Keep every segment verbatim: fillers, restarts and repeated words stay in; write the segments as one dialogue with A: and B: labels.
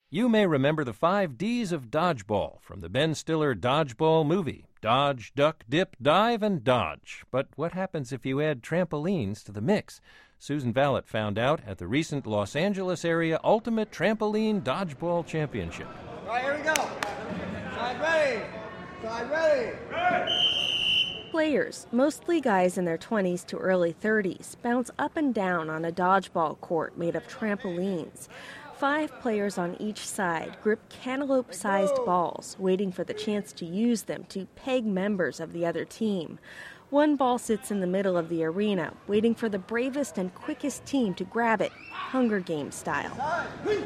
A: You may remember the five D's of dodgeball from the Ben Stiller dodgeball movie. Dodge, duck, dip, dive, and dodge. But what happens if you add trampolines to the mix? Susan Vallet found out at the recent Los Angeles area Ultimate Trampoline Dodgeball Championship.
B: All right, here we go. Side ready. Side ready. Ready.
C: Players, mostly guys in their twenties to early thirties, bounce up and down on a dodgeball court made of trampolines. Five players on each side grip cantaloupe-sized balls, waiting for the chance to use them to peg members of the other team. One ball sits in the middle of the arena, waiting for the bravest and quickest team to grab it, Hunger Games style.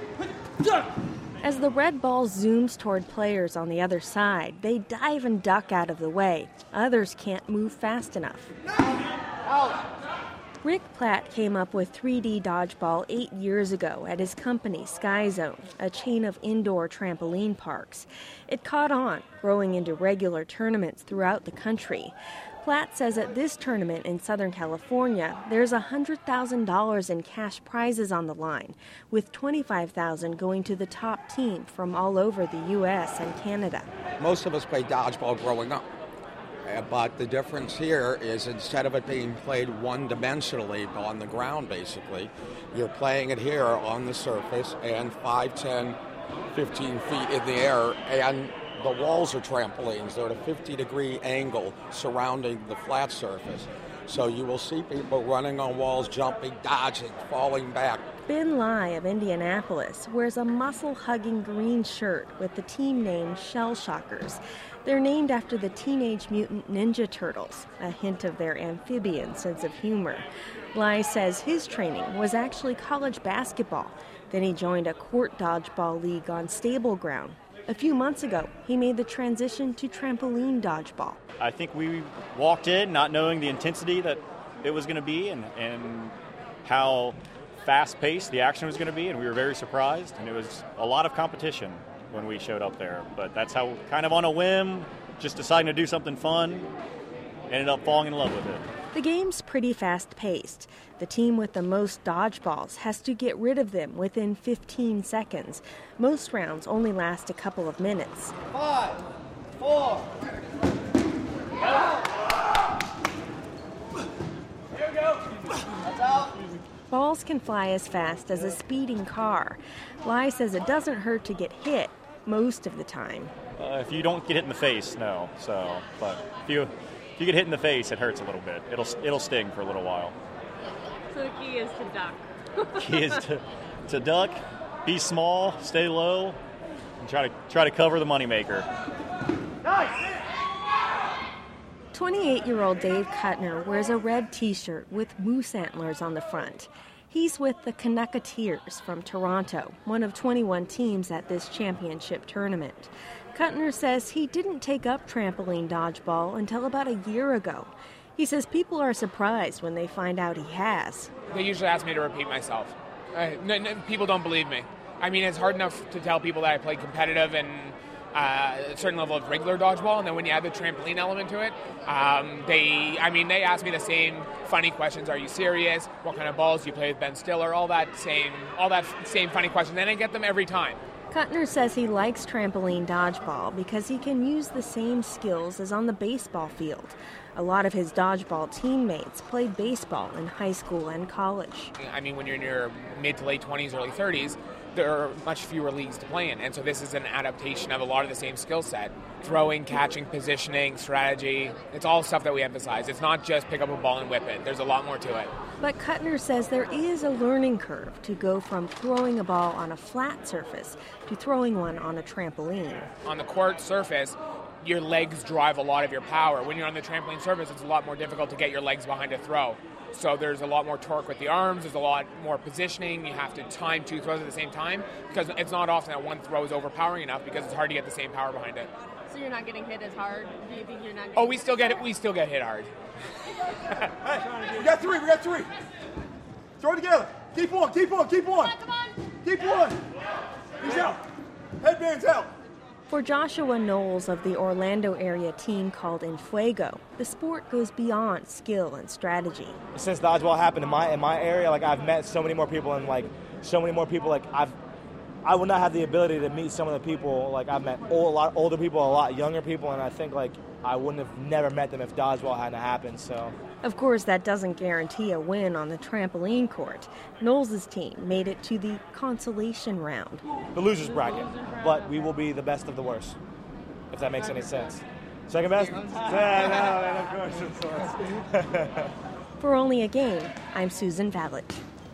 C: As the red ball zooms toward players on the other side, they dive and duck out of the way. Others can't move fast enough.
B: Out.
C: Rick Platt came up with three D dodgeball eight years ago at his company, Sky Zone, a chain of indoor trampoline parks. It caught on, growing into regular tournaments throughout the country. Platt says at this tournament in Southern California, there's one hundred thousand dollars in cash prizes on the line, with twenty-five thousand dollars going to the top team from all over the U S and Canada.
D: Most of us played dodgeball growing up. But the difference here is instead of it being played one-dimensionally on the ground, basically, you're playing it here on the surface and five, ten, fifteen feet in the air, and the walls are trampolines. They're at a fifty-degree angle surrounding the flat surface. So you will see people running on walls, jumping, dodging, falling back.
C: Ben Lai of Indianapolis wears a muscle-hugging green shirt with the team name Shell Shockers. They're named after the Teenage Mutant Ninja Turtles, a hint of their amphibian sense of humor. Lai says his training was actually college basketball. Then he joined a court dodgeball league on stable ground. A few months ago, he made the transition to trampoline dodgeball.
E: I think we walked in not knowing the intensity that it was going to be and, and how fast-paced the action was going to be, and we were very surprised, and it was a lot of competition when we showed up there. But that's how, kind of on a whim, just deciding to do something fun, ended up falling in love with it.
C: The game's pretty fast-paced. The team with the most dodgeballs has to get rid of them within fifteen seconds. Most rounds only last a couple of minutes.
B: Five, four, out. Here we go. That's out.
C: Balls can fly as fast as a speeding car. Lai says it doesn't hurt to get hit most of the time.
E: Uh, if you don't get hit in the face, no. So, but if you if you get hit in the face, it hurts a little bit. It'll it'll sting for a little while.
F: So the key is to duck.
E: Key is to to duck, be small, stay low, and try to try to cover the moneymaker.
B: Nice.
C: twenty-eight-year-old Dave Kuttner wears a red T-shirt with moose antlers on the front. He's with the Canucketeers from Toronto, one of twenty-one teams at this championship tournament. Kuttner says he didn't take up trampoline dodgeball until about a year ago. He says people are surprised when they find out he has.
G: They usually ask me to repeat myself. Uh, n- n- people don't believe me. I mean, it's hard enough to tell people that I play competitive and uh, a certain level of regular dodgeball, and then when you add the trampoline element to it, um, they, I mean, they ask me the same funny questions. Are you serious? What kind of balls do you play with Ben Stiller? All that same, all that same funny questions, and I get them every time.
C: Kuttner says he likes trampoline dodgeball because he can use the same skills as on the baseball field. A lot of his dodgeball teammates played baseball in high school and college.
G: I mean, when you're in your mid to late twenties, early thirties, there are much fewer leagues to play in, and so this is an adaptation of a lot of the same skill set. Throwing, catching, positioning, strategy, it's all stuff that we emphasize. It's not just pick up a ball and whip it. There's a lot more to it.
C: But Kuttner says there is a learning curve to go from throwing a ball on a flat surface to throwing one on a trampoline.
G: On the court surface, your legs drive a lot of your power. When you're on the trampoline surface, it's a lot more difficult to get your legs behind a throw. So there's a lot more torque with the arms, there's a lot more positioning, you have to time two throws at the same time, because it's not often that one throw is overpowering enough because it's hard to get the same power behind it.
F: So you're not getting hit as hard? Do you think you're not getting
G: Oh, we still get it. We still get hit hard.
B: Hey, we got three, we got three. Throw it together. Keep on, keep on, keep on.
F: Come on.
B: Keep on. He's out. Headband's out.
C: For Joshua Knowles of the Orlando area team called Enfuego, the sport goes beyond skill and strategy.
H: Since dodgeball happened in my in my area, like I've met so many more people and like so many more people like I've I would not have the ability to meet some of the people. Like, I've met old, a lot older people, a lot younger people, and I think, like, I wouldn't have never met them if dodgeball hadn't happened, so.
C: Of course, that doesn't guarantee a win on the trampoline court. Knowles' team made it to the consolation round.
H: The loser's bracket, but we will be the best of the worst, if that makes any sense. Second best? Yeah, no, of course, of course.
C: For Only a Game, I'm Susan Vallet.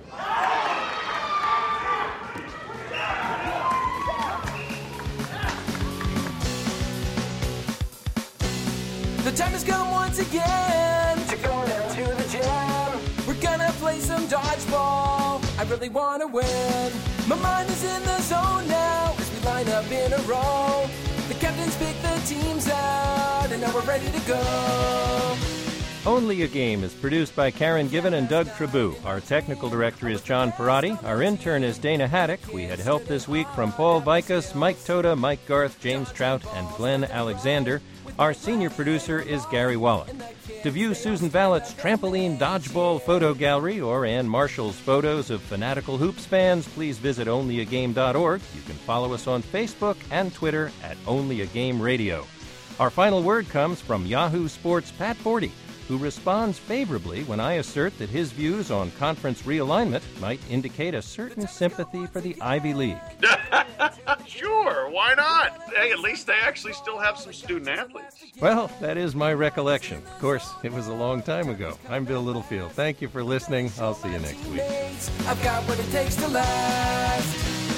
I: The time has come once again to go down to the gym. We're gonna play some dodgeball. I really wanna win. My mind is in the zone now as we line up in a row. The captains pick the teams out, and now we're ready to go.
A: Only a Game is produced by Karen Given and Doug Trabou. Our technical director is John Perotti. Our intern is Dana Haddock. We had help this week from Paul Vikas, Mike Toda, Mike Garth, James Trout, and Glenn Alexander. Our senior producer is Gary Wallach. To view Susan Vallet's trampoline dodgeball photo gallery or Ann Marshall's photos of fanatical hoops fans, please visit only a game dot org. You can follow us on Facebook and Twitter at Only a Game Radio. Our final word comes from Yahoo Sports' Pat Forty, who responds favorably when I assert that his views on conference realignment might indicate a certain sympathy for the Ivy League.
J: Sure, why not? Hey, at least they actually still have some student athletes.
A: Well, that is my recollection. Of course, it was a long time ago. I'm Bill Littlefield. Thank you for listening. I'll see you next week.
I: I've got what it takes to last.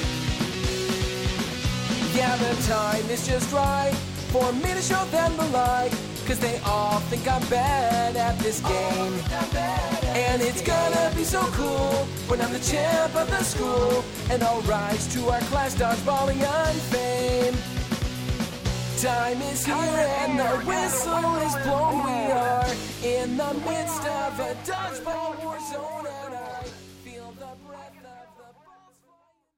I: Yeah, the time is just right for me to show them the light, 'cause they all think I'm bad at this game. And it's gonna be so cool when I'm the champ of the school, and I'll rise to our class dodgeballing on fame. Time is here and the whistle is blown. We are in the midst of a dodgeball war zone, and I feel the breath of the balls flying.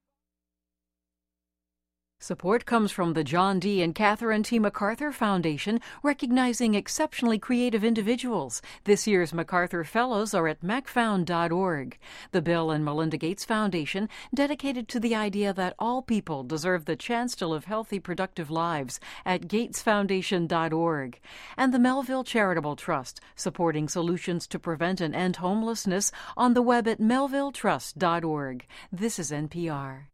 K: Support comes from the John D. and Catherine T. MacArthur Foundation, recognizing exceptionally creative individuals. This year's MacArthur Fellows are at mac found dot org. The Bill and Melinda Gates Foundation, dedicated to the idea that all people deserve the chance to live healthy, productive lives, at gates foundation dot org. And the Melville Charitable Trust, supporting solutions to prevent and end homelessness, on the web at melville trust dot org. This is N P R.